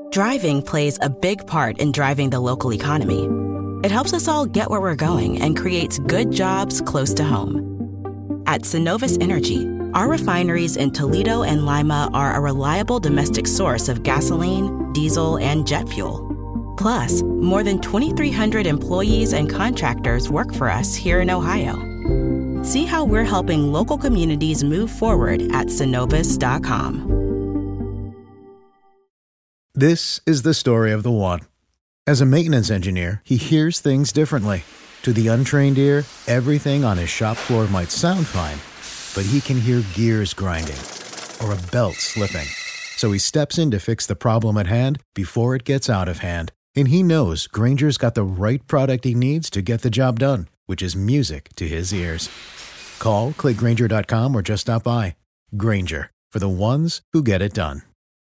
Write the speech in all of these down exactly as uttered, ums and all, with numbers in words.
Driving plays a big part in driving the local economy. It helps us all get where we're going and creates good jobs close to home. At Synovus Energy, our refineries in Toledo and Lima are a reliable domestic source of gasoline, diesel, and jet fuel. Plus, more than twenty-three hundred employees and contractors work for us here in Ohio. See how we're helping local communities move forward at synovus dot com. This is the story of the one. As a maintenance engineer, he hears things differently. To the untrained ear, everything on his shop floor might sound fine, but he can hear gears grinding or a belt slipping. So he steps in to fix the problem at hand before it gets out of hand. And he knows Grainger's got the right product he needs to get the job done, which is music to his ears. Call, click Grainger dot com, or just stop by. Grainger, for the ones who get it done.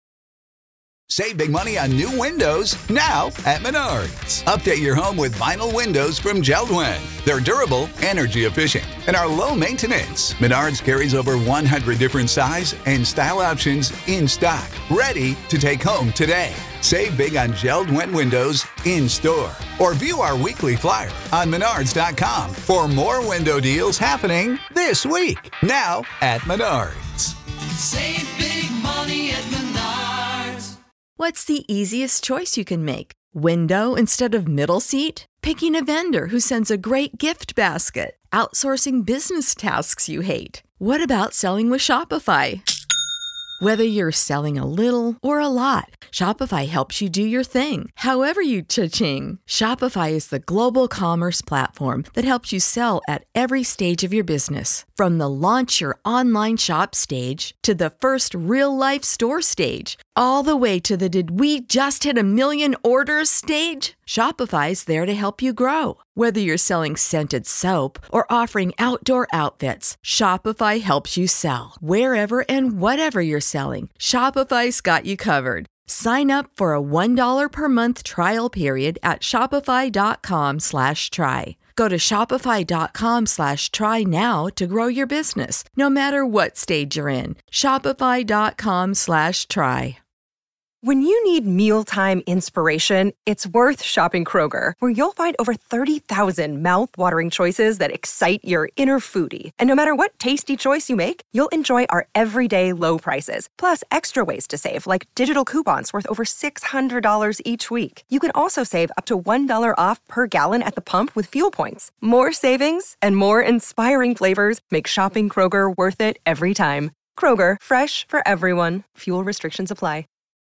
Save big money on new windows now at Menards. Update your home with vinyl windows from JELD-WEN. They're durable, energy efficient, and are low maintenance. Menards carries over one hundred different size and style options in stock, ready to take home today. Save big on JELD-WEN windows in store, or view our weekly flyer on menards dot com for more window deals happening this week. Now at Menards. Save big money at Menards. What's the easiest choice you can make? Window instead of middle seat? Picking a vendor who sends a great gift basket? Outsourcing business tasks you hate? What about selling with Shopify? Whether you're selling a little or a lot, Shopify helps you do your thing, however you cha-ching. Shopify is the global commerce platform that helps you sell at every stage of your business. From the launch your online shop stage to the first real-life store stage, all the way to the did we just hit a million orders stage. Shopify's there to help you grow. Whether you're selling scented soap or offering outdoor outfits, Shopify helps you sell. Wherever and whatever you're selling, Shopify's got you covered. Sign up for a one dollar per month trial period at shopify.com slash try. Go to shopify.com slash try now to grow your business, no matter what stage you're in. Shopify.com slash try. When you need mealtime inspiration, it's worth shopping Kroger, where you'll find over thirty thousand mouth-watering choices that excite your inner foodie. And no matter what tasty choice you make, you'll enjoy our everyday low prices, plus extra ways to save, like digital coupons worth over six hundred dollars each week. You can also save up to one dollar off per gallon at the pump with fuel points. More savings and more inspiring flavors make shopping Kroger worth it every time. Kroger, fresh for everyone. Fuel restrictions apply.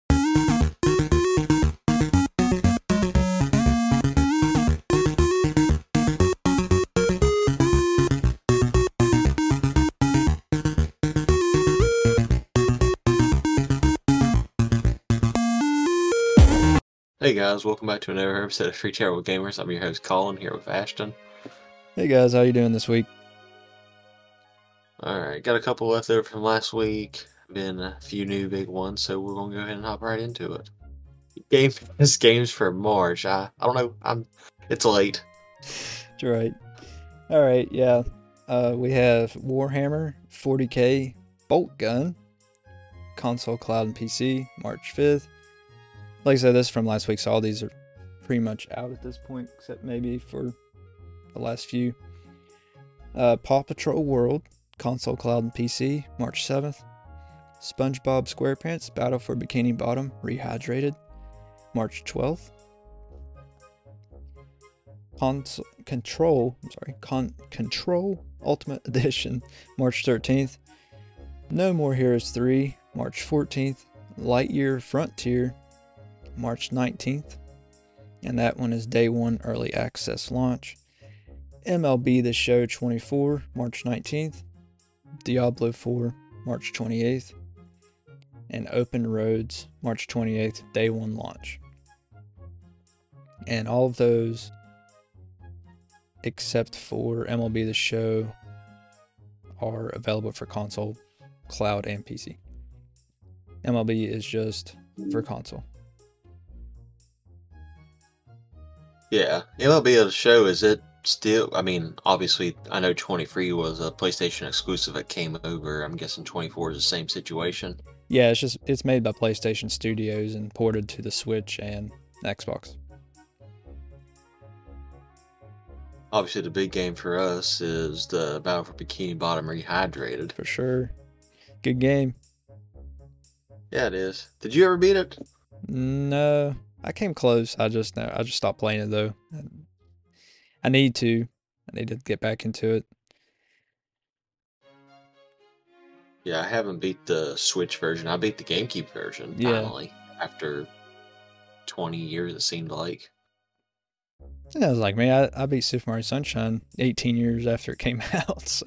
Hey guys, welcome back to another episode of Free Chat with Gamers. I'm your host Colin, here with Ashton. Hey guys, how you doing this week? Alright, got a couple left over from last week. Been a few new big ones, so we're gonna go ahead and hop right into it. Game this game's for March. I I don't know. I'm it's late. That's right. Alright, yeah. Uh we have Warhammer forty K Bolt Gun. Console, cloud, and P C, March fifth. Like I said, this is from last week, so all these are pretty much out at this point, except maybe for the last few. Uh, Paw Patrol World, console, cloud, and P C, March seventh. SpongeBob SquarePants Battle for Bikini Bottom Rehydrated, March twelfth. Console Control, I'm sorry, Con Control Ultimate Edition, March thirteenth. No More Heroes three, March fourteenth. Lightyear Frontier, March nineteenth, and that one is day one early access launch. M L B The Show twenty-four, March nineteenth. Diablo four, March twenty-eighth. And Open Roads, March twenty-eighth, day one launch. And all of those, except for M L B The Show, are available for console, cloud, and P C. M L B is just for console. Yeah, M L B The Show, is it still, I mean, obviously, I know twenty-three was a PlayStation exclusive that came over. I'm guessing twenty-four is the same situation. Yeah, it's just it's made by PlayStation Studios and ported to the Switch and Xbox. Obviously, the big game for us is the Battle for Bikini Bottom Rehydrated. For sure. Good game. Yeah, it is. Did you ever beat it? No, I came close. I just no, I just stopped playing it though. I need to. I need to get back into it. Yeah, I haven't beat the Switch version. I beat the GameCube version Yeah. finally after twenty years. It seemed like. Yeah, I was like, man, I, I beat Super Mario Sunshine eighteen years after it came out. So.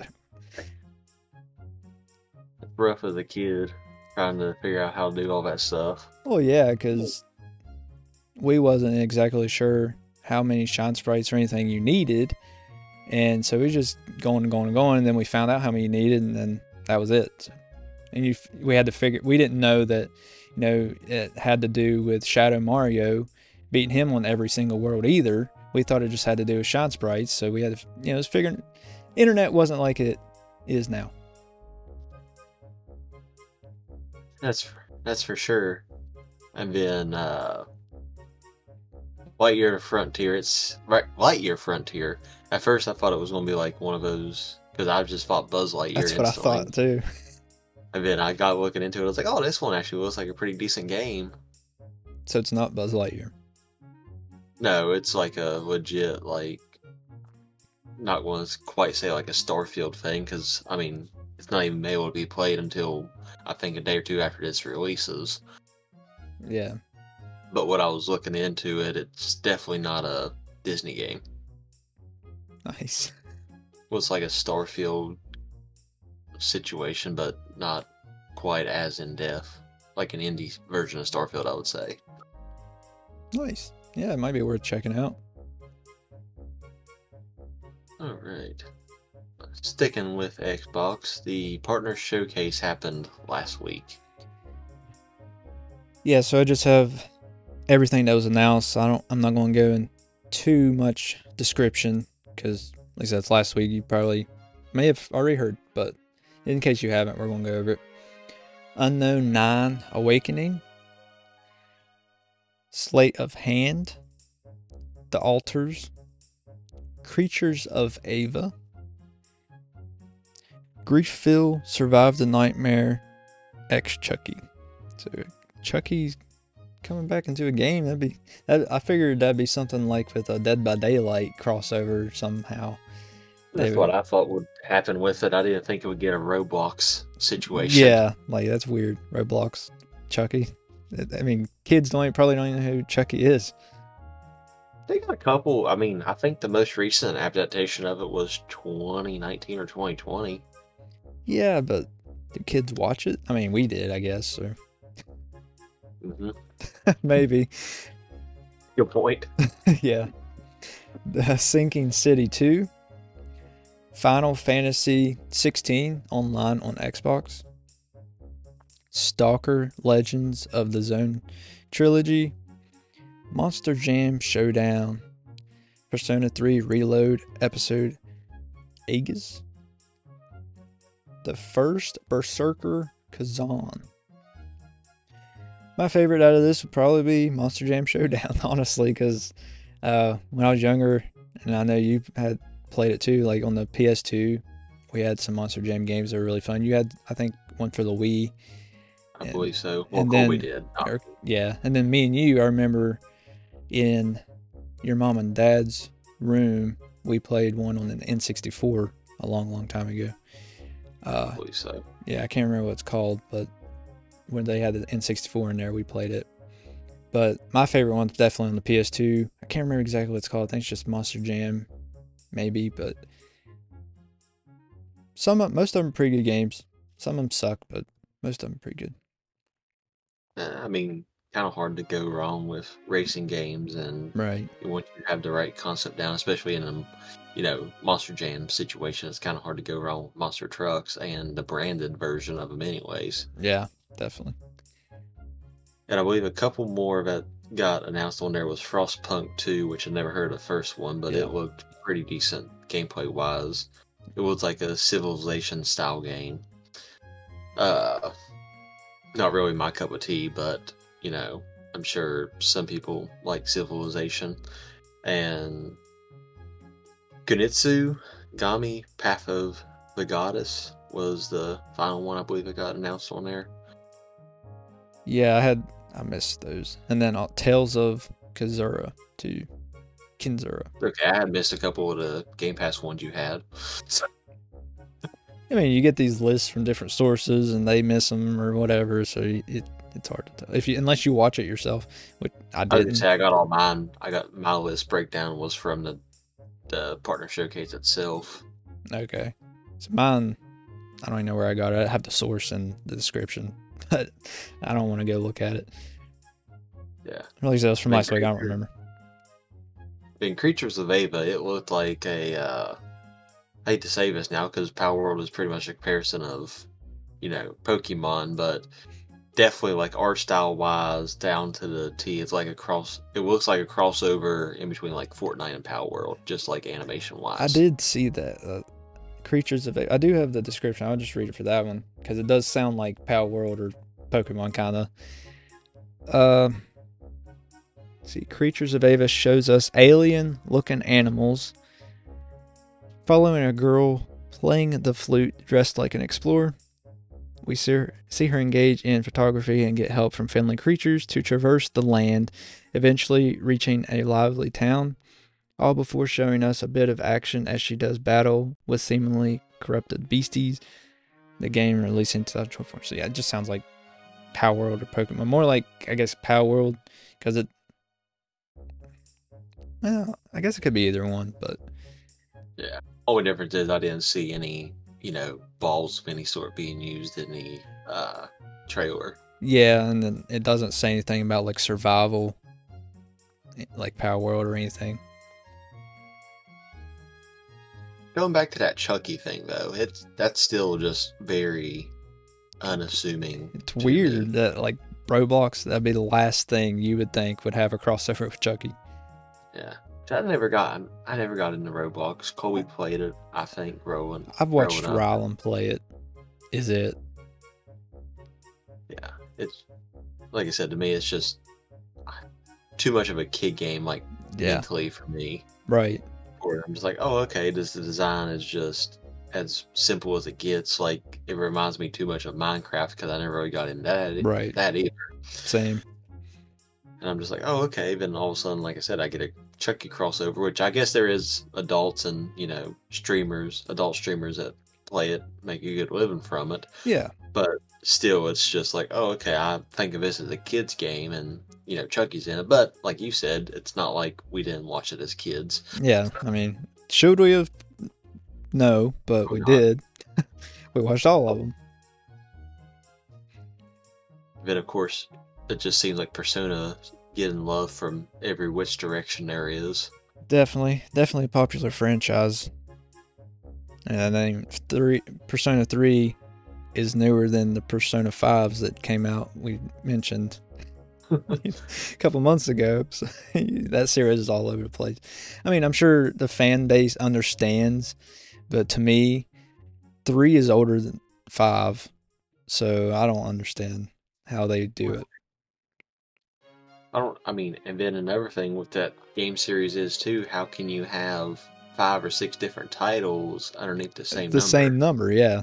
Rough as a kid trying to figure out how to do all that stuff. Well, yeah, because we wasn't exactly sure how many shine sprites or anything you needed, and so we just going and going and going, and then we found out how many you needed, and then that was it. So, and you, we had to figure. We didn't know that, you know, it had to do with Shadow Mario beating him on every single world either. We thought it just had to do with shine sprites, so we had to, you know, it was figuring. Internet wasn't like it is now. That's for, that's for sure. And then uh, Lightyear Frontier. It's right, Lightyear Frontier. At first, I thought it was going to be like one of those because I just fought Buzz Lightyear. That's what instantly. I thought too. And then I got looking into it. I was like, oh, this one actually looks like a pretty decent game. So it's not Buzz Lightyear. No, it's like a legit, like, not going to quite say like a Starfield thing, because, I mean, it's not even able to be played until, I think, a day or two after this releases. Yeah. But what I was looking into it, it's definitely not a Disney game. Nice. Well, it's like a Starfield situation, but not quite as in-depth. Like an indie version of Starfield, I would say. Nice. Yeah, it might be worth checking out. Alright. Sticking with Xbox, the Partner Showcase happened last week. Yeah, so I just have everything that was announced. I don't. I'm not going to go in too much description because, like I said, it's last week. You probably may have already heard, but in case you haven't, we're going to go over it. Unknown nine Awakening, Sleight of Hand, The Altars, Creatures of Ava, Grieffville Survive the Nightmare, X Chucky. So Chucky's coming back into a game. That'd be. That, I figured that'd be something like with a Dead by Daylight crossover somehow. That's They what would- I thought would happen with it. I didn't think it would get a Roblox situation. Yeah, like that's weird. Roblox, Chucky. I mean, kids don't probably don't even know who Chucky is. They got a couple. I mean, I think the most recent adaptation of it was twenty nineteen or twenty twenty. Yeah, but do kids watch it? I mean, we did, I guess. So Mm-hmm. maybe. Good point. Yeah. The Sinking City two. Final Fantasy sixteen online on Xbox. Stalker Legends of the Zone Trilogy. Monster Jam Showdown. Persona three Reload Episode Aegis. The First Berserker Kazan. My favorite out of this would probably be Monster Jam Showdown, honestly, because uh, when I was younger, and I know you had played it too, like on the P S two, we had some Monster Jam games that were really fun. You had, I think, one for the Wii. I And- believe so. Well, and Colby then- did. Oh, or- yeah, and then me and you, I remember in your mom and dad's room, we played one on an N sixty-four a long, long time ago. Uh, I believe so. yeah, I can't remember what it's called, but when they had the N sixty-four in there, we played it. But my favorite one's definitely on the P S two. I can't remember exactly what it's called. I think it's just Monster Jam, maybe. But some, of- most of them are pretty good games. Some of them suck, but most of them are pretty good. Uh, I mean, kind of hard to go wrong with racing games, and Right. once you have the right concept down, especially in a, you know, Monster Jam situation, it's kind of hard to go wrong with Monster Trucks and the branded version of them, anyways. Yeah, definitely. And I believe a couple more that got announced on there was Frostpunk two, which I never heard of the first one, but Yeah. it looked pretty decent gameplay wise. It was like a Civilization style game. Uh, not really my cup of tea, but, you know, I'm sure some people like Civilization. And Kunitsu Gami Path of the Goddess was the final one, I believe, that got announced on there. Yeah, I had I missed those, and then uh, Tales of Kazura too, Kinzura. Okay, I had missed a couple of the Game Pass ones you had. I mean, you get these lists from different sources, and they miss them or whatever, so it it's hard to tell if you unless you watch it yourself. Which I I was didn't. gonna say I got all mine. I got my list breakdown was from the the partner showcase itself. Okay, so mine, I don't even know where I got it. I have the source in the description, but I don't want to go look at it. Yeah, At least that was from Make last week. I don't sure- remember. In Creatures of Ava, it looked like a. Uh, I hate to say this now because Power World is pretty much a comparison of, you know, Pokemon, but definitely like art style wise, down to the T. It's like a cross. It looks like a crossover in between like Fortnite and Power World, just like animation wise. I did see that. Uh, Creatures of... I do have the description. I'll just read it for that one, because it does sound like Power World or Pokemon, kind of. Uh, see, Creatures of Ava shows us alien-looking animals following a girl playing the flute dressed like an explorer. We see her, see her engage in photography and get help from friendly creatures to traverse the land, eventually reaching a lively town, all before showing us a bit of action as she does battle with seemingly corrupted beasties. The game released in twenty twenty-four. So yeah, it just sounds like Power World or Pokemon. More like, I guess, Power World, because it... Well, I guess it could be either one, but... Yeah. Only difference is I didn't see any, you know, balls of any sort being used in the uh, trailer. Yeah, and then it doesn't say anything about, like, survival, like Power World or anything. Going back to that Chucky thing, though, it's that's still just very unassuming. It's to weird me. that, like, Roblox, that'd be the last thing you would think would have a crossover with Chucky. Yeah. I never got I never got into Roblox. Colby played it, I think, growing. I've watched growing up. Rylan play it. Is it? Yeah. It's like I said, to me it's just too much of a kid game, like Yeah. mentally for me. Right. Where I'm just like, oh, okay, this the design is just as simple as it gets. Like, it reminds me too much of Minecraft because I never really got into that, Right. that either. Same. And I'm just like, oh, okay. Then all of a sudden, like I said, I get a Chucky crossover, which I guess there is adults and, you know, streamers, adult streamers that play it, make a good living from it. Yeah. But still, it's just like, oh, okay, I think of this as a kid's game and, you know, Chucky's in it. But like you said, it's not like we didn't watch it as kids. Yeah. I mean, should we have? No, but we did. We watched all of them. Then, of course, it just seems like Persona getting love from every which direction there is. Definitely. Definitely a popular franchise. And I think three, Persona three is newer than the Persona fives that came out, we mentioned a couple months ago. So that series is all over the place. I mean, I'm sure the fan base understands, but to me, three is older than five, so I don't understand how they do it. I don't, I mean, and then another thing with that game series is too, how can you have five or six different titles underneath the same the number? same number, yeah.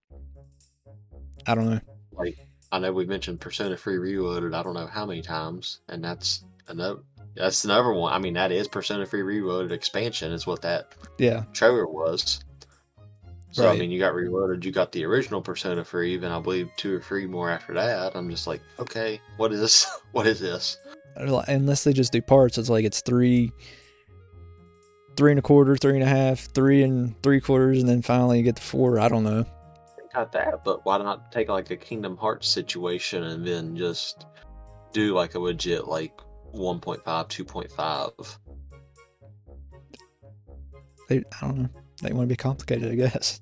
I don't know. Like, I know we mentioned Persona three Reloaded, I don't know how many times, and that's another, that's another one. I mean, that is Persona three Reloaded expansion is what that Yeah. trailer was. So, Right. I mean, you got Reloaded, you got the original Persona three, and I believe two or three more after that. I'm just like, okay, what is this? What is this? Unless they just do parts, it's like it's three, three and a quarter, three and a half, three and three quarters, and then finally you get the four. I don't know. Got that, but why not take like a Kingdom Hearts situation and then just do like a legit like one point five, two point five? They, I don't know. They want to be complicated, I guess.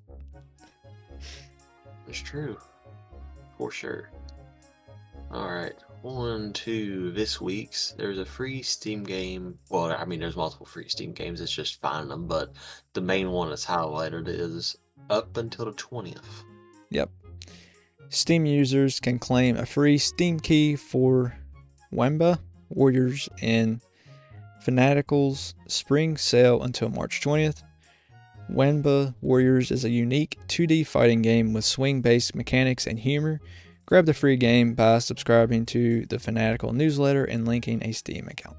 It's true. For sure. Alright. On to this week's. There's a free Steam game. Well, I mean, there's multiple free Steam games. It's just finding them. But the main one that's highlighted is up until the twentieth. Yep. Steam users can claim a free Steam key for Wamba Warriors in Fanatical's spring sale until March twentieth. Wamba Warriors is a unique two D fighting game with swing-based mechanics and humor. Grab the free game by subscribing to the Fanatical newsletter and linking a Steam account.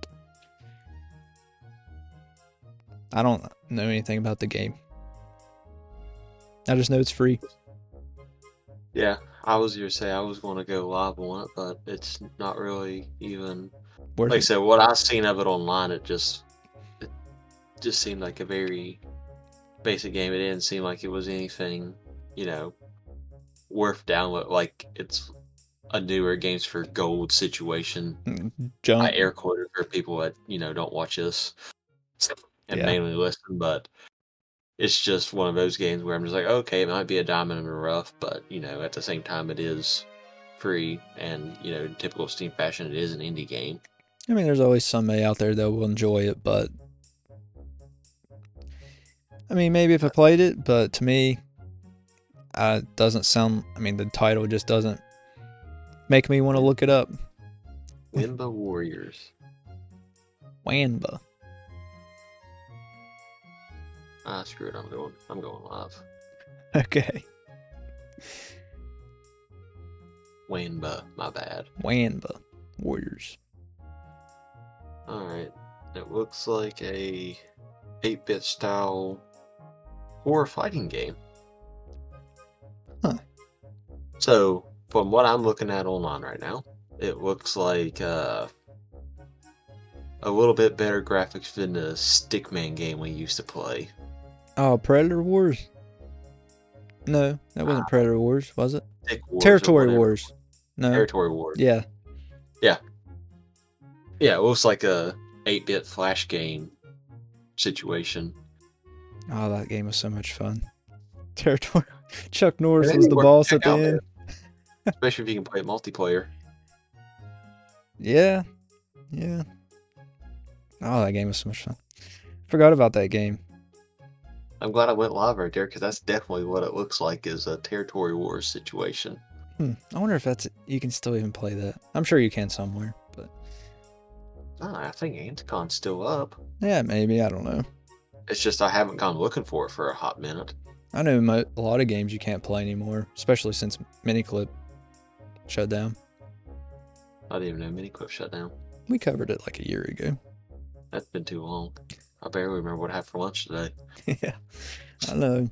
I don't know anything about the game. I just know it's free. Yeah, I was going to say I was going to go live on it, but it's not really even... Worth like I it. said, what I've seen of it online, it just it just seemed like a very basic game. It didn't seem like it was anything, you know, worth download. Like, it's a newer Games for Gold situation. Jump. I air quoted for people that, you know, don't watch this and Yeah. mainly listen, but it's just one of those games where I'm just like, okay, it might be a diamond in the rough, but, you know, at the same time, it is free, and, you know, in typical Steam fashion, it is an indie game. I mean, there's always somebody out there that will enjoy it, but I mean, maybe if I played it, but to me, uh, it doesn't sound. I mean, the title just doesn't make me want to look it up. Wamba Warriors. Wamba. Ah, screw it. I'm going. I'm going live. Okay. Wamba. My bad. Wamba Warriors. All right. It looks like a eight-bit style horror fighting game. Huh. So, from what I'm looking at online right now, it looks like uh, a little bit better graphics than the Stickman game we used to play. Oh, Predator Wars? No, that wasn't Predator Wars, was it? Stick Wars or Territory whatever. Wars. No. Territory Wars. Yeah. Yeah. Yeah, it looks like a eight-bit flash game situation. Oh, that game was so much fun. Territory. Chuck Norris Maybe was the worth boss check at the out, end. Especially if you can play it multiplayer. Yeah. Yeah. Oh, that game was so much fun. Forgot about that game. I'm glad I went live right there, because that's definitely what it looks like, is a Territory Wars situation. Hmm. I wonder if that's you can still even play that. I'm sure you can somewhere, but Ah, I think Anticon's still up. yeah, maybe. I don't know. It's just I haven't gone looking for it for a hot minute. I know mo- a lot of games you can't play anymore, especially since Miniclip shut down. I didn't even know Miniclip shut down. We covered it like a year ago. That's been too long. I barely remember what I had for lunch today. Yeah, I know.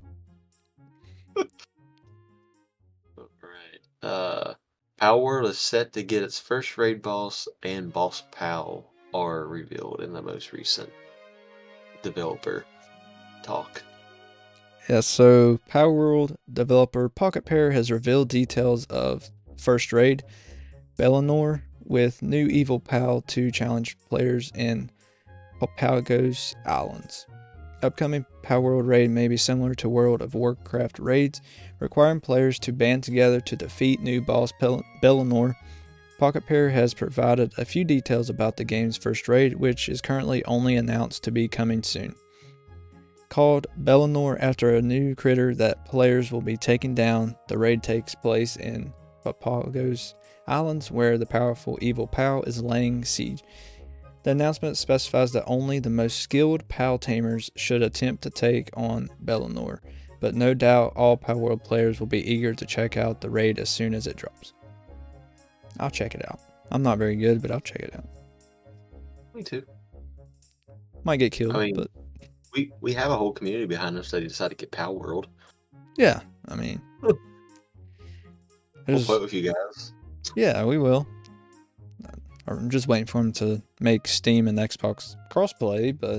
Right. Uh, Power World is set to get its first raid boss, and Boss Pal are revealed in the most recent developer talk. Yeah, so Power World developer Pocket Pair has revealed details of First Raid, Bellinor, with new evil pal to challenge players in Papagos Islands. Upcoming Power World raid may be similar to World of Warcraft raids, requiring players to band together to defeat new boss Bel- Bellinor. Pocket Pair has provided a few details about the game's first raid, which is currently only announced to be coming soon. Called Bellinor after a new critter that players will be taking down, the raid takes place in Papagos Islands, where the powerful evil pal is laying siege. The announcement specifies that only the most skilled pal tamers should attempt to take on Bellinor, but no doubt all Power World players will be eager to check out the raid as soon as it drops. I'll check it out. I'm not very good, but I'll check it out. Me too. Might get killed, I mean, but we we have a whole community behind us that decided to get Power World. yeah, I mean, We'll there's- play it with you guys. yeah, we will. I'm just waiting for them to make Steam and Xbox crossplay, but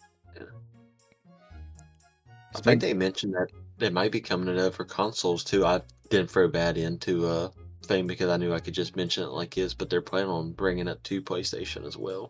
I think they mentioned that they might be coming to for consoles too. I didn't throw that into a thing because I knew I could just mention it like this, but they're planning on bringing it to PlayStation as well.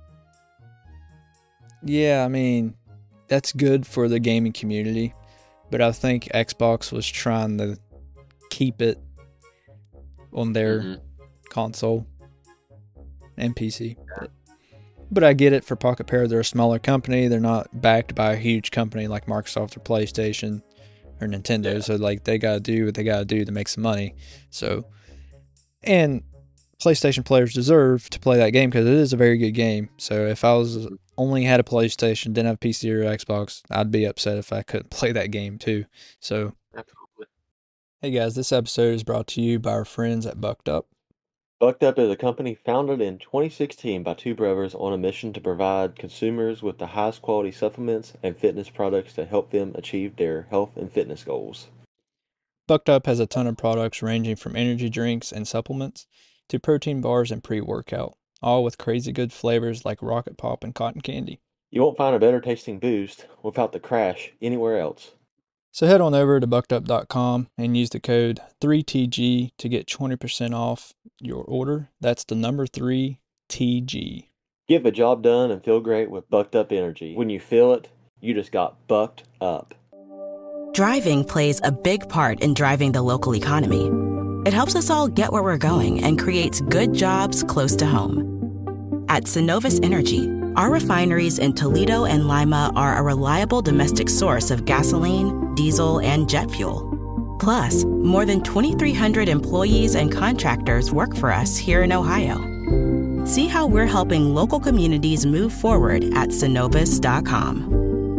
yeah, I mean, that's good for the gaming community, but I think Xbox was trying to keep it on their Mhm. console and P C. But, but I get it for Pocket Pair. They're a smaller company. They're not backed by a huge company like Microsoft or PlayStation or Nintendo. Yeah. So like they gotta do what they gotta do to make some money. So, and PlayStation players deserve to play that game because it is a very good game. So if I was only had a PlayStation, didn't have a P C or Xbox, I'd be upset if I couldn't play that game too. So, Absolutely. hey guys, this episode is brought to you by our friends at Bucked Up. Bucked Up is a company founded in twenty sixteen by two brothers on a mission to provide consumers with the highest quality supplements and fitness products to help them achieve their health and fitness goals. Bucked Up has a ton of products ranging from energy drinks and supplements to protein bars and pre-workout, all with crazy good flavors like Rocket Pop and Cotton Candy. You won't find a better tasting boost without the crash anywhere else. So head on over to bucked up dot com and use the code three T G to get twenty percent off your order. That's the number three T G. Get the job done and feel great with Bucked Up Energy. When you feel it, you just got bucked up. Driving plays a big part in driving the local economy. It helps us all get where we're going and creates good jobs close to home. At Synovus Energy, our refineries in Toledo and Lima are a reliable domestic source of gasoline, diesel, and jet fuel. Plus, more than twenty-three hundred employees and contractors work for us here in Ohio. See how we're helping local communities move forward at synovus dot com.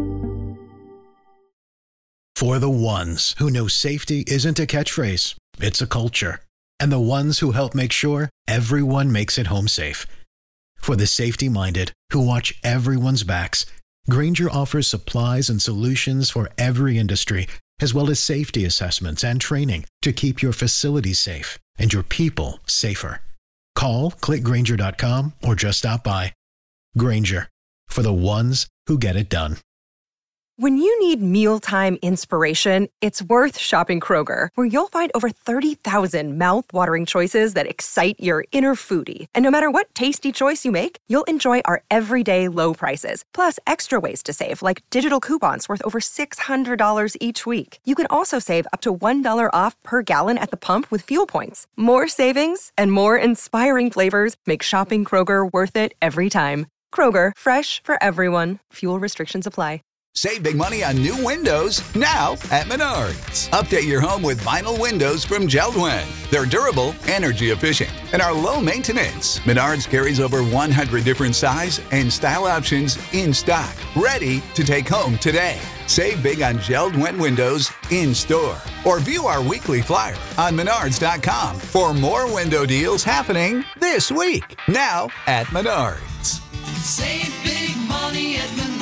For the ones who know safety isn't a catchphrase, it's a culture. And the ones who help make sure everyone makes it home safe. For the safety-minded who watch everyone's backs, Grainger offers supplies and solutions for every industry, as well as safety assessments and training to keep your facilities safe and your people safer. Call, click Grainger dot com, or just stop by. Grainger, for the ones who get it done. When you need mealtime inspiration, it's worth shopping Kroger, where you'll find over thirty thousand mouth-watering choices that excite your inner foodie. And no matter what tasty choice you make, you'll enjoy our everyday low prices, plus extra ways to save, like digital coupons worth over six hundred dollars each week. You can also save up to one dollar off per gallon at the pump with fuel points. More savings and more inspiring flavors make shopping Kroger worth it every time. Kroger, fresh for everyone. Fuel restrictions apply. Save big money on new windows now at Menards. Update your home with vinyl windows from Jeld-Wen. They're durable, energy efficient, and are low maintenance. Menards carries over one hundred different size and style options in stock, ready to take home today. Save big on Jeld-Wen windows in store or view our weekly flyer on menards dot com for more window deals happening this week. Now at Menards. Save big money at Menards.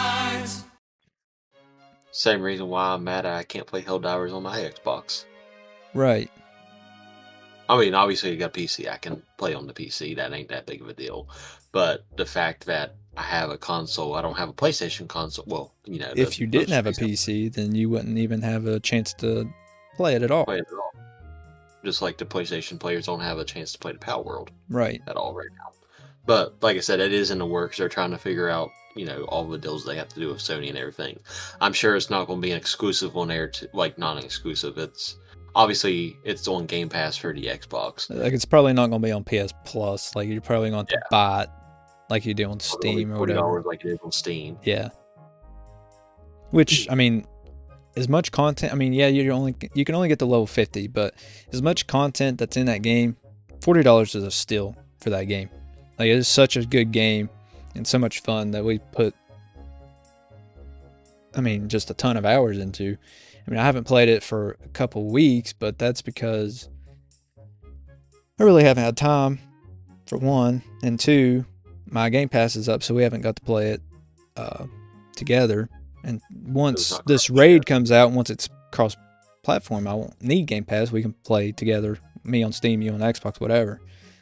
Same reason why I'm mad I can't play Helldivers on my Xbox. Right. I mean, obviously you got a P C. I can play on the P C. That ain't that big of a deal. But the fact that I have a console, I don't have a PlayStation console. Well, you know, If the- you didn't those have a things P C, then you wouldn't even have a chance to play it at all. play it at all. Just like the PlayStation players don't have a chance to play the Power World Right. at all right now. But like I said, it is in the works. They're trying to figure out, you know, all the deals they have to do with Sony and everything. I'm sure it's not going to be an exclusive on there, to, like non-exclusive. It's obviously it's on Game Pass for the Xbox. Like it's probably not going to be on P S Plus. Like you're probably going to have to buy it like you do on Steam or forty whatever. dollars like it is on Steam. Yeah. Which I mean, as much content. I mean, yeah, you only you can only get to level fifty, but as much content that's in that game, forty dollars is a steal for that game. Like it is such a good game and so much fun that we put. I mean, just a ton of hours into. I mean, I haven't played it for a couple weeks, but that's because I really haven't had time, for one, and two, my Game Pass is up, so we haven't got to play it uh, together. And once this raid comes out, once it's cross-platform, I won't need Game Pass. We can play together, me on Steam, you on Xbox, whatever.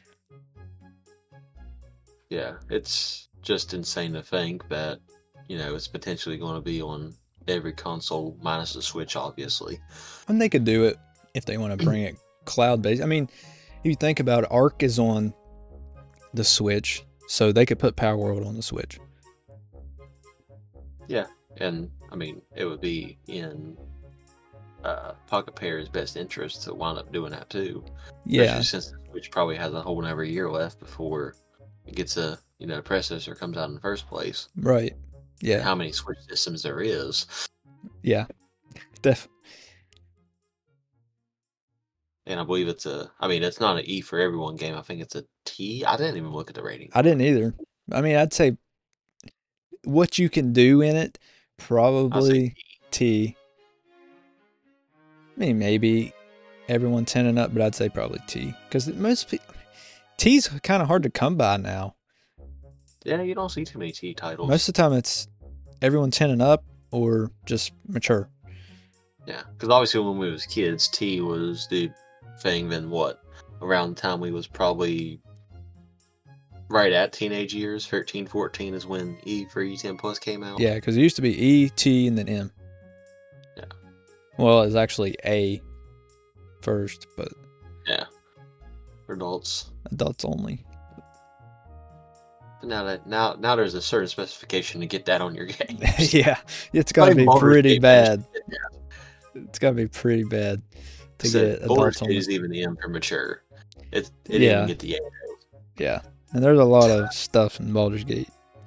Yeah, it's just insane to think that, you know, it's potentially going to be on every console minus the Switch, obviously. And they could do it if they want to bring it cloud-based. I mean, if you think about it, Ark is on the Switch, so they could put Power World on the Switch. Yeah, and I mean, it would be in uh, Pocket Pair's best interest to wind up doing that too. Yeah. Especially since the Switch probably has a whole another year left before it gets a, you know, processor comes out in the first place. Right. Yeah. How many Switch systems there is. Yeah. Def- and I believe it's a. I mean, it's not an E for everyone game. I think it's a T. I didn't even look at the rating. I didn't either. I mean, I'd say what you can do in it, probably T. I mean, maybe everyone ten and up, but I'd say probably T. Because most people, T's kind of hard to come by now. Yeah, you don't see too many T titles. Most of the time, it's everyone ten and up or just mature. Yeah, because obviously when we was kids, T was the thing. Then what? Around the time we was probably right at teenage years, thirteen, fourteen is when E for E ten Plus came out. Yeah, because it used to be E, T, and then M. Yeah. Well, it's actually A first, but yeah, for adults, adults only. Now that now now there's a certain specification to get that on your game. Yeah, it's got to be pretty bad. It's got to be pretty bad to so get adults only. Is even the M for mature. It it yeah. didn't get the A. Yeah, and there's a lot of stuff in Baldur's Gate.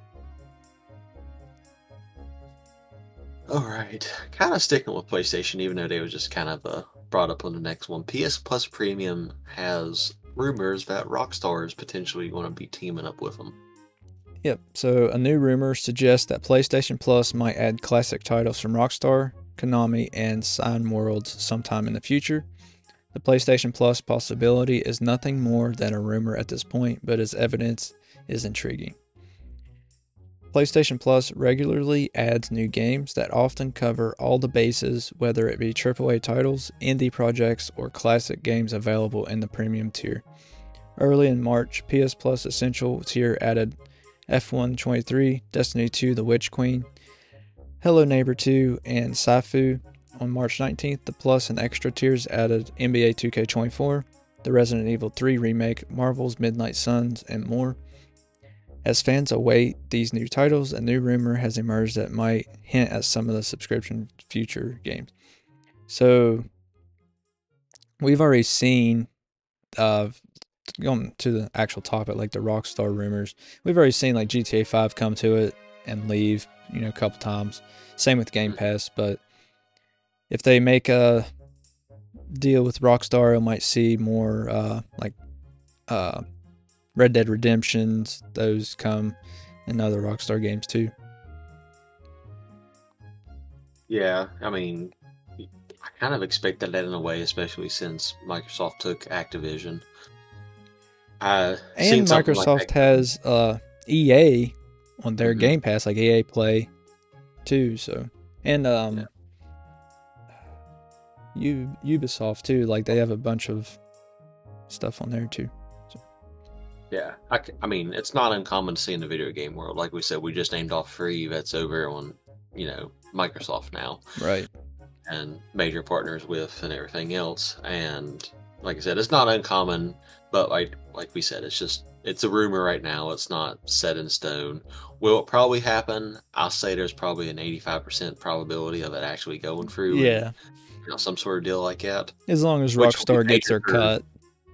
All right, kind of sticking with PlayStation, even though they was just kind of uh, brought up on the next one. P S Plus Premium has rumors that Rockstar is potentially going to be teaming up with them. Yep, so a new rumor suggests that PlayStation Plus might add classic titles from Rockstar, Konami, and Sign Worlds sometime in the future. The PlayStation Plus possibility is nothing more than a rumor at this point, but its evidence is intriguing. PlayStation Plus regularly adds new games that often cover all the bases, whether it be triple A titles, indie projects, or classic games available in the premium tier. Early in March, P S Plus Essential tier added F one twenty-three, Destiny two The Witch Queen, Hello Neighbor two, and Sifu. On March nineteenth, the Plus and Extra tiers added N B A two K twenty-four, the Resident Evil three remake, Marvel's Midnight Suns, and more. As fans await these new titles, a new rumor has emerged that might hint at some of the subscription future games. So, we've already seen, uh, going to the actual topic, like the Rockstar rumors, we've already seen like G T A five come to it and leave, you know, a couple times. Same with Game Pass, but if they make a deal with Rockstar, we might see more uh, like uh, Red Dead Redemptions, those come in other Rockstar games too. Yeah, I mean, I kind of expected that in a way, especially since Microsoft took Activision. I and Microsoft like has uh, E A on their mm-hmm. Game Pass, like E A Play too. So and um, yeah. U- Ubisoft too. Like they have a bunch of stuff on there too. So. Yeah, I, I mean, it's not uncommon to see in the video game world. Like we said, we just named off three that's over on, you know, Microsoft now. Right. And major partners with and everything else. And like I said, it's not uncommon, but like like we said, it's just, it's a rumor right now. It's not set in stone. Will it probably happen? I'll say there's probably an eighty-five percent probability of it actually going through. Yeah. And, you know, some sort of deal like that. As long as Rockstar gets their cut.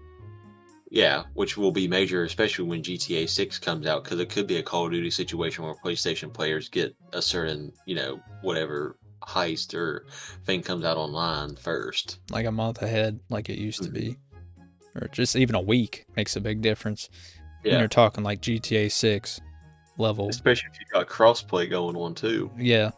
Yeah, which will be major, especially when G T A six comes out, because it could be a Call of Duty situation where PlayStation players get a certain, you know, whatever heist or thing comes out online first. Like a month ahead, like it used mm-hmm. to be. Or just even a week makes a big difference. Yeah. When you're talking like G T A six level. Especially if you got crossplay going on too. Yeah.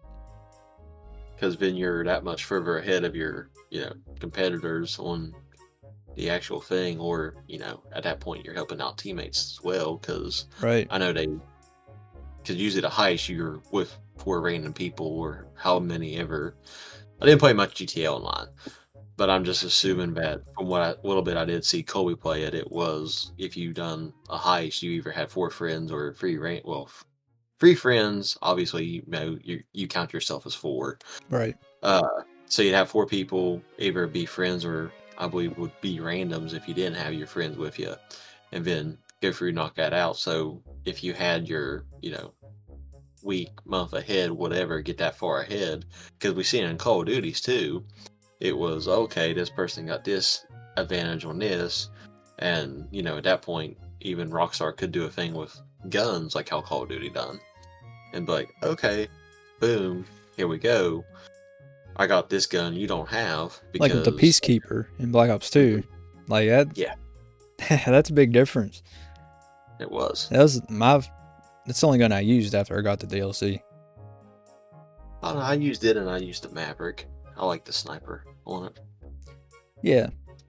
Because then you're that much further ahead of your, you know, competitors on the actual thing, or, you know, at that point you're helping out teammates as well, because right. I know they, because usually the heist you're with four random people, or how many ever. I didn't play much G T A Online, but I'm just assuming that from what I, little bit I did see Colby play it, it was if you done a heist, you either had four friends or three ran well, three friends. Obviously, you know you you count yourself as four, right? Uh, so you'd have four people either be friends or I believe would be randoms if you didn't have your friends with you, and then go through knock that out. So if you had your, you know, week, month ahead, whatever, get that far ahead, because we seen it in Call of Duties too. It was okay, this person got this advantage on this, and you know at that point even Rockstar could do a thing with guns like how Call of Duty done, and be like, okay, boom, here we go. I got this gun you don't have because Like with the Peacekeeper in Black Ops two. Like that. Yeah. That's a big difference. It was. That was my. That's the only gun I used after I got the D L C. I don't know, I used it and I used the Maverick. I like the sniper on it. Yeah.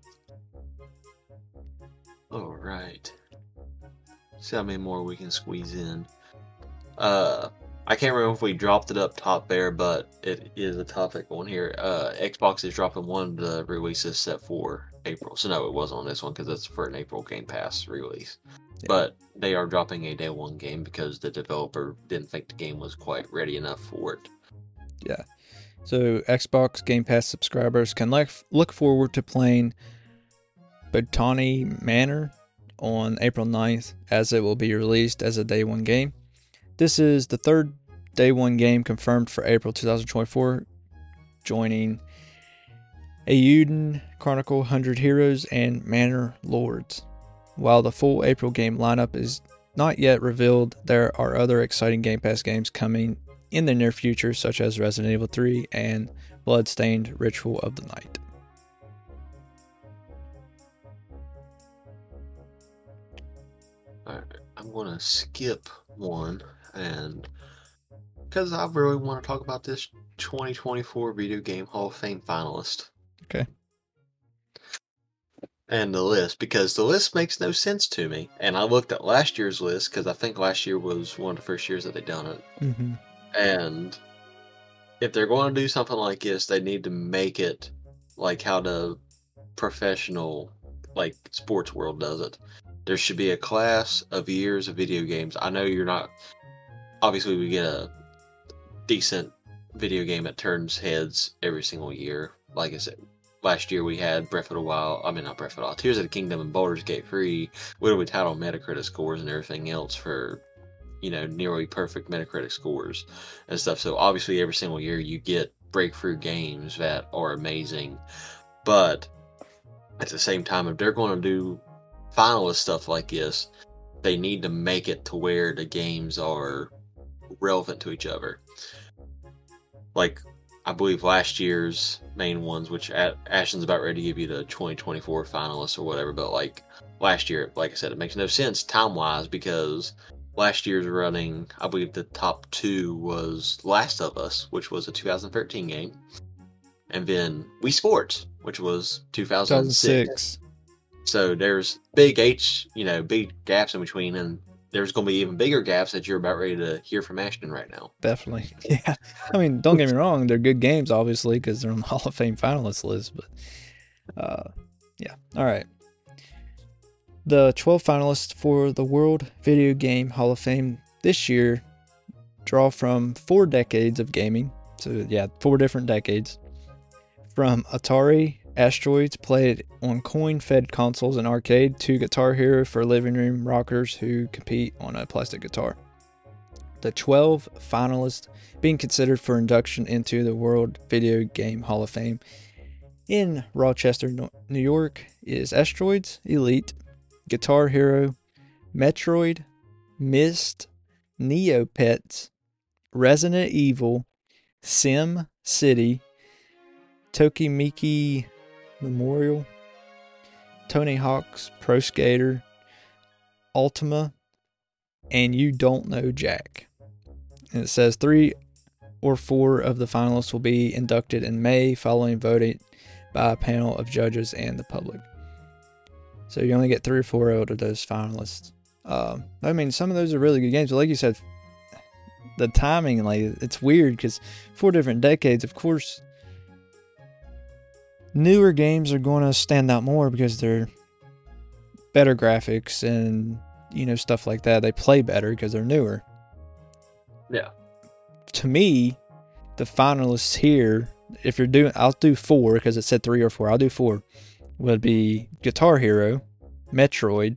All right. See how many more we can squeeze in. Uh, I can't remember if we dropped it up top there, but it is a topic on here. Uh, Xbox is dropping one of the releases set for April. So no, it wasn't on this one because it's for an April Game Pass release. Yeah. But they are dropping a day one game because the developer didn't think the game was quite ready enough for it. Yeah. So Xbox Game Pass subscribers can look look forward to playing Botany Manor on April ninth, as it will be released as a day one game. This is the third day one game confirmed for April twenty twenty-four, joining Eiyuden Chronicle, one hundred Heroes, and Manor Lords. While the full April game lineup is not yet revealed, there are other exciting Game Pass games coming in the near future, such as Resident Evil three and Bloodstained Ritual of the Night. Alright, I'm going to skip one, and because I really want to talk about this twenty twenty-four Video Game Hall of Fame finalist. Okay. And the list, because the list makes no sense to me. And I looked at last year's list, because I think last year was one of the first years that they done it. Mm-hmm. And if they're going to do something like this, they need to make it like how the professional, like, sports world does it. There should be a class of years of video games. I know you're not... Obviously, we get a decent video game that turns heads every single year. Like I said, last year we had Breath of the Wild... I mean, not Breath of the Wild. Tears of the Kingdom and Baldur's Gate three. What we titled Metacritic scores and everything else for... you know, nearly perfect Metacritic scores and stuff. So obviously every single year you get breakthrough games that are amazing. But at the same time, if they're going to do finalist stuff like this, they need to make it to where the games are relevant to each other. Like, I believe last year's main ones, which Ashton's about ready to give you the twenty twenty-four finalists or whatever, but like last year, like I said, it makes no sense time-wise because last year's running, I believe the top two was Last of Us, which was a two thousand thirteen game, and then Wii Sports, which was two thousand six. So there's big H, you know, big gaps in between, and there's going to be even bigger gaps that you're about ready to hear from Ashton right now. Definitely. Yeah. I mean, don't get me wrong, they're good games, obviously, because they're on the Hall of Fame finalist list, but uh, yeah. All right. The twelve finalists for the World Video Game Hall of Fame this year draw from four decades of gaming. So, yeah, four different decades. From Atari Asteroids, played on coin-fed consoles and arcade, to Guitar Hero for living room rockers who compete on a plastic guitar. The twelve finalists being considered for induction into the World Video Game Hall of Fame in Rochester, New York is Asteroids, Elite, Guitar Hero, Metroid, Myst, Neopets, Resident Evil, Sim City, Tokimeki Memorial, Tony Hawk's Pro Skater, Ultima, and You Don't Know Jack. And it says three or four of the finalists will be inducted in May following voting by a panel of judges and the public. So you only get three or four out of those finalists. Um, I mean, some of those are really good games, but like you said, the timing, like, it's weird because four different decades, of course, newer games are going to stand out more because they're better graphics and, you know, stuff like that. They play better because they're newer. Yeah. To me, the finalists here, if you're doing, I'll do four because it said three or four. I'll do four. Would be Guitar Hero, Metroid,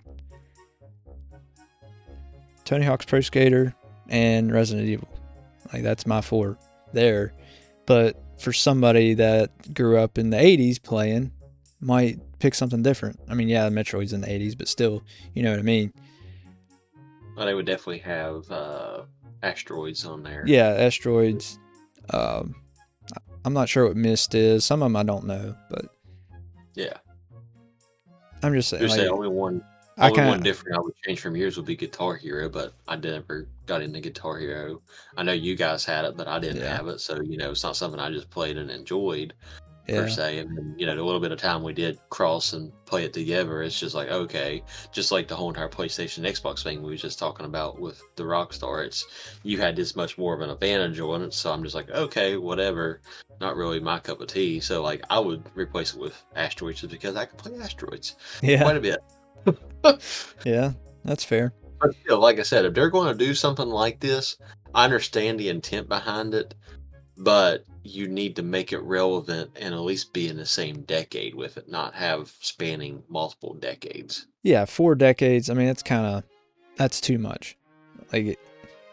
Tony Hawk's Pro Skater, and Resident Evil. Like, that's my four there. But for somebody that grew up in the eighties playing, might pick something different. I mean, yeah, Metroid's in the eighties, but still, you know what I mean? Well, they would definitely have uh, Asteroids on there. Yeah, Asteroids. Um, I'm not sure what Mist is. Some of them I don't know, but Yeah. I'm just saying. Just Like, say only one. I Only one kind different I would change from yours would be Guitar Hero, but I never got into Guitar Hero. I know you guys had it, but I didn't Yeah. have it, so you know it's not something I just played and enjoyed per yeah, se. And then, you know, the little bit of time we did cross and play it together, it's just like okay, just like the whole entire PlayStation Xbox thing we was just talking about with the Rockstar. It's you had this much more of an advantage on it, so I'm just like okay, whatever. Not really my cup of tea. So like I would replace it with Asteroids just because I can play Asteroids yeah, quite a bit. yeah. That's fair. But still, like I said, if they're going to do something like this, I understand the intent behind it, but you need to make it relevant and at least be in the same decade with it, not have spanning multiple decades. Yeah, four decades. I mean, it's kind of that's too much. Like it,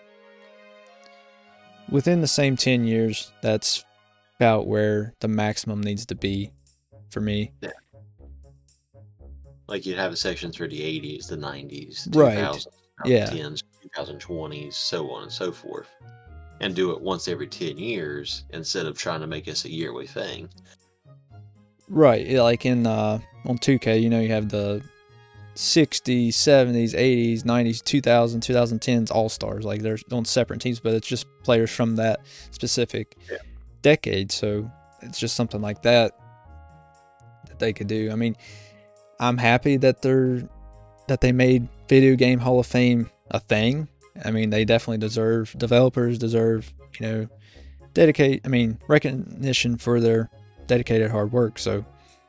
within the same ten years, that's about where the maximum needs to be for me. Yeah. Like you'd have sections for the eighties, the nineties, Right. two thousands, Yeah. twenty tens, twenty twenties, so on and so forth. And do it once every ten years instead of trying to make this a yearly thing. Right. Yeah, like in uh, on two K, you know, you have the sixties, seventies, eighties, nineties, two thousand, twenty tens all-stars. Like they're on separate teams, but it's just players from that specific Yeah. decade. So it's just something like that that they could do. I mean, I'm happy that they're that they made Video Game Hall of Fame a thing. I mean, they definitely deserve developers deserve, you know, dedicate, I mean, recognition for their dedicated hard work. So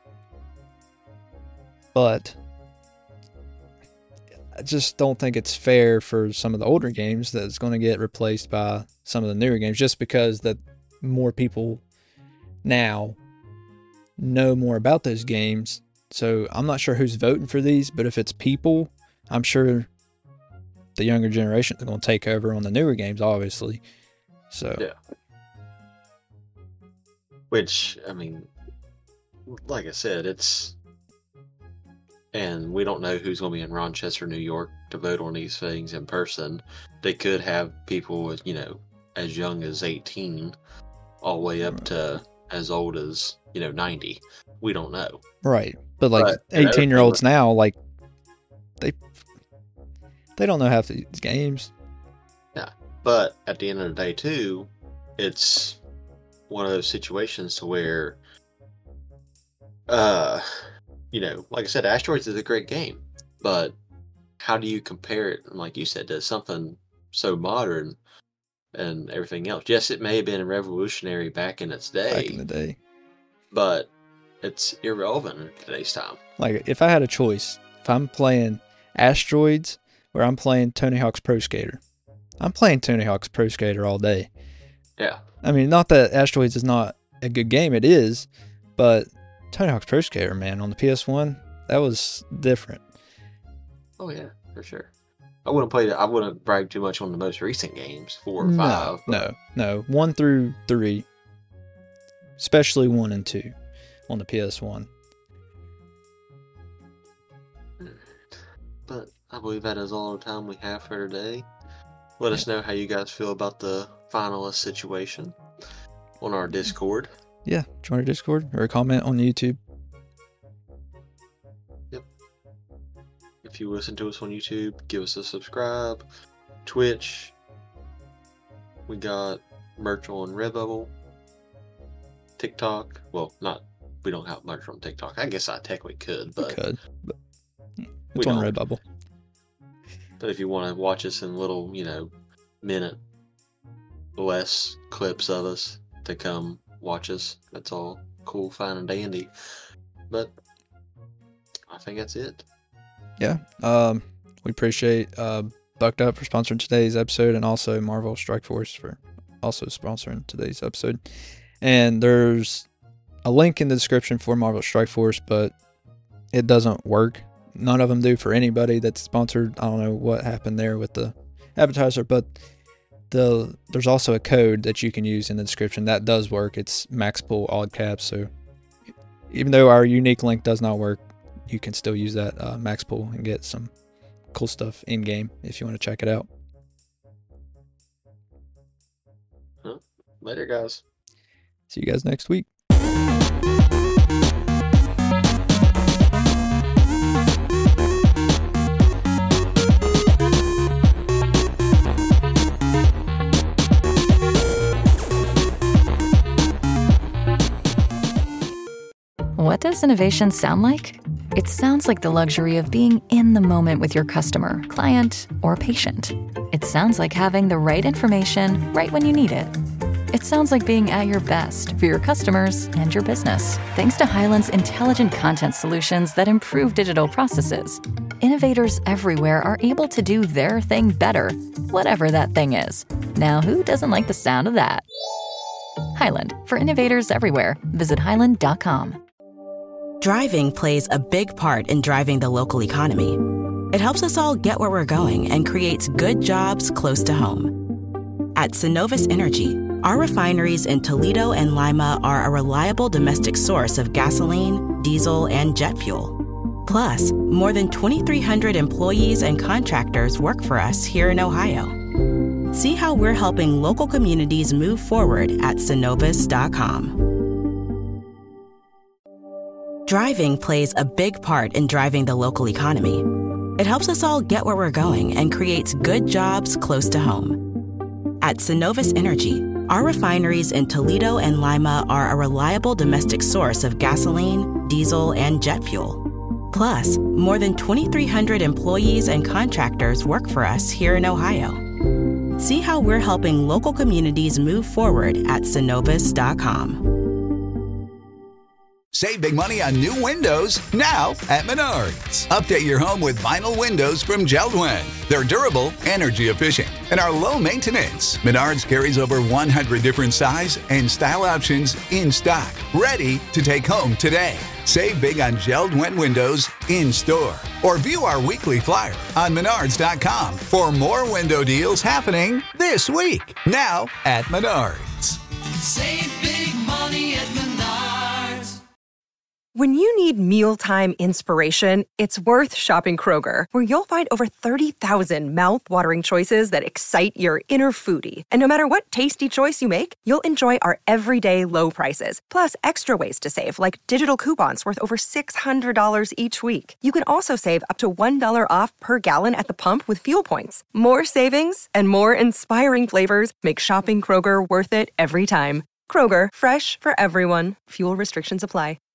but I just don't think it's fair for some of the older games that it's going to get replaced by some of the newer games just because that more people now know more about those games. So I'm not sure who's voting for these, but if it's people, I'm sure the younger generation is going to take over on the newer games, obviously. So Yeah. Which, I mean, like I said, it's... And we don't know who's going to be in Rochester, New York to vote on these things in person. They could have people with, you know, as young as eighteen all the way up to as old as, you know, ninety. We don't know. right, but like But, you know, eighteen year olds now, like they they don't know half these games. But at the end of the day, too, it's one of those situations to where, uh, you know, like I said, Asteroids is a great game, but how do you compare it, like you said, to something so modern and everything else? Yes, it may have been revolutionary back in its day, Back in the day, but it's irrelevant in today's time. like if I had a choice, if I'm playing Asteroids or I'm playing Tony Hawk's Pro Skater, I'm playing Tony Hawk's Pro Skater all day. Yeah. I mean, not that Asteroids is not a good game, it is, but Tony Hawk's Pro Skater, man, on the P S one, that was different. Oh yeah, for sure. I wouldn't play. I wouldn't brag too much on the most recent games, four or No, five. but- no, no. One through three, especially one and two on the P S one. But I believe that is all the time we have for today. Let us know how you guys feel about the finalist situation on our Discord. Yeah, join our Discord or comment on YouTube. If you listen to us on YouTube, give us a subscribe. Twitch. We got merch on Redbubble. TikTok. Well, not. We don't have merch on TikTok. I guess I technically could, but We could, but we it's on don't. Redbubble. But if you want to watch us in little, you know, minute less clips of us to come watch us, that's all cool, fine, and dandy. But I think that's it. Yeah, um, we appreciate uh, Bucked Up for sponsoring today's episode, and also Marvel Strike Force for also sponsoring today's episode. And there's a link in the description for Marvel Strike Force, but it doesn't work. None of them do for anybody that's sponsored. I don't know what happened there with the advertiser, but the there's also a code that you can use in the description that does work. It's MaxPool all caps. So even though our unique link does not work, you can still use that uh, MaxPool and get some cool stuff in game if you want to check it out. Huh? Later, guys. See you guys next week. What does innovation sound like? It sounds like the luxury of being in the moment with your customer, client, or patient. It sounds like having the right information right when you need it. It sounds like being at your best for your customers and your business. Thanks to Hyland's intelligent content solutions that improve digital processes, innovators everywhere are able to do their thing better, whatever that thing is. Now, who doesn't like the sound of that? Hyland, for innovators everywhere. Visit hyland dot com. Driving plays a big part in driving the local economy. It helps us all get where we're going and creates good jobs close to home. At Synovus Energy, our refineries in Toledo and Lima are a reliable domestic source of gasoline, diesel, and jet fuel. Plus, more than twenty-three hundred employees and contractors work for us here in Ohio. See how we're helping local communities move forward at synovus dot com. Driving plays a big part in driving the local economy. It helps us all get where we're going and creates good jobs close to home. At Synovus Energy, our refineries in Toledo and Lima are a reliable domestic source of gasoline, diesel, and jet fuel. Plus, more than twenty-three hundred employees and contractors work for us here in Ohio. See how we're helping local communities move forward at synovus dot com. Save big money on new windows now at Menards. Update your home with vinyl windows from Jeld-Wen. They're durable, energy efficient, and are low maintenance. Menards carries over one hundred different size and style options in stock, ready to take home today. Save big on Jeld-Wen windows in store or view our weekly flyer on menards dot com for more window deals happening this week. Now at Menards. Save big money at Menards. When you need mealtime inspiration, it's worth shopping Kroger, where you'll find over thirty thousand mouth-watering choices that excite your inner foodie. And no matter what tasty choice you make, you'll enjoy our everyday low prices, plus extra ways to save, like digital coupons worth over six hundred dollars each week. You can also save up to one dollar off per gallon at the pump with fuel points. More savings and more inspiring flavors make shopping Kroger worth it every time. Kroger, fresh for everyone. Fuel restrictions apply.